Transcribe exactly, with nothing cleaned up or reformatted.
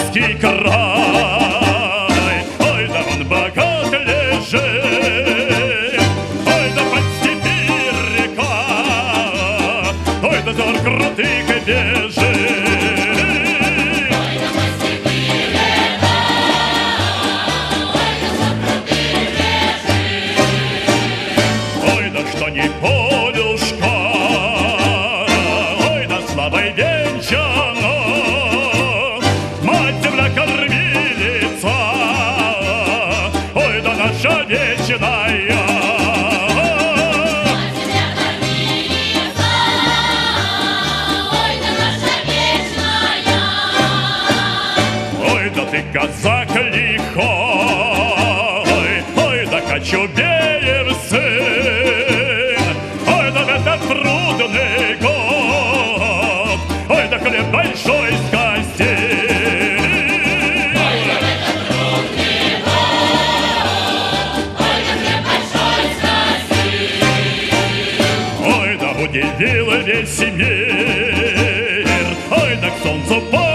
русский край. Ой, да он богат лежит, ой, да под степи река, ой, да зор крутых бежит. Не полюшка, ой, да слабой венчана, мать земля кормилица, ой, да наша вечная. Мать земля кормилица, ой, да наша вечная. Ой, да ты казак лихой, ой, да Кочубеев сын, трудный год, ой, да хлеб большой скости. Ой, да это трудный год, ой, да хлеб большой скости. Ой, да удивил весь мир, ой, да к солнцу